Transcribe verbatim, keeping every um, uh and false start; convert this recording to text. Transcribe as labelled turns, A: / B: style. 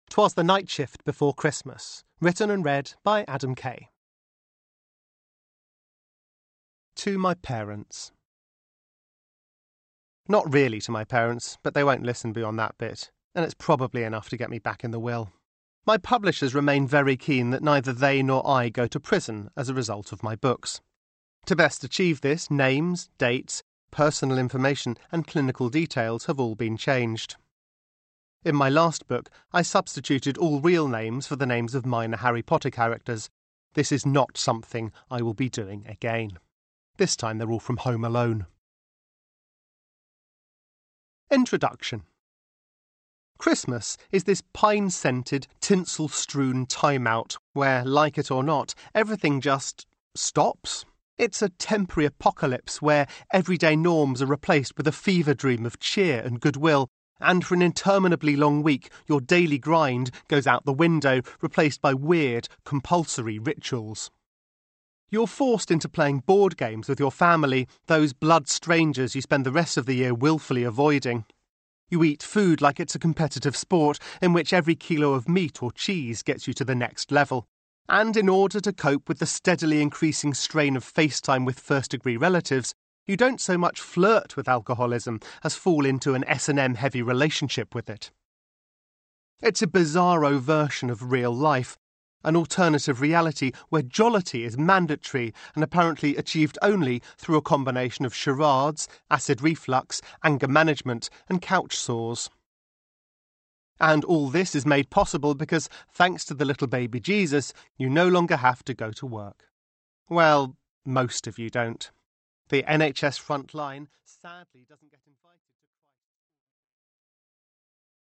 A: 'Twas the Night Shift Before Christmas, written and read by Adam Kay. To my parents. Not really to my parents, but they won't listen beyond that bit, and it's probably enough to get me back in the will. My publishers remain very keen that neither they nor I go to prison as a result of my books. To best achieve this, names, dates, personal information, and clinical details have all been changed. In my last book, I substituted all real names for the names of minor Harry Potter characters. This is not something I will be doing again. This time they're all from Home Alone. Introduction. Christmas is this pine-scented, tinsel-strewn time-out where, like it or not, everything just stops. It's a temporary apocalypse where everyday norms are replaced with a fever dream of cheer and goodwill, and for an interminably long week your daily grind goes out the window, replaced by weird, compulsory rituals. You're forced into playing board games with your family, those blood strangers you spend the rest of the year willfully avoiding. You eat food like it's a competitive sport in which every kilo of meat or cheese gets you to the next level. And in order to cope with the steadily increasing strain of FaceTime with first-degree relatives, you don't so much flirt with alcoholism as fall into an S and M-heavy relationship with it. It's a bizarro version of real life, an alternative reality where jollity is mandatory and apparently achieved only through a combination of charades, acid reflux, anger management, and couch sores. And all this is made possible because, thanks to the little baby Jesus, you no longer have to go to work. Well, most of you don't. The N H S front line sadly doesn't get invited.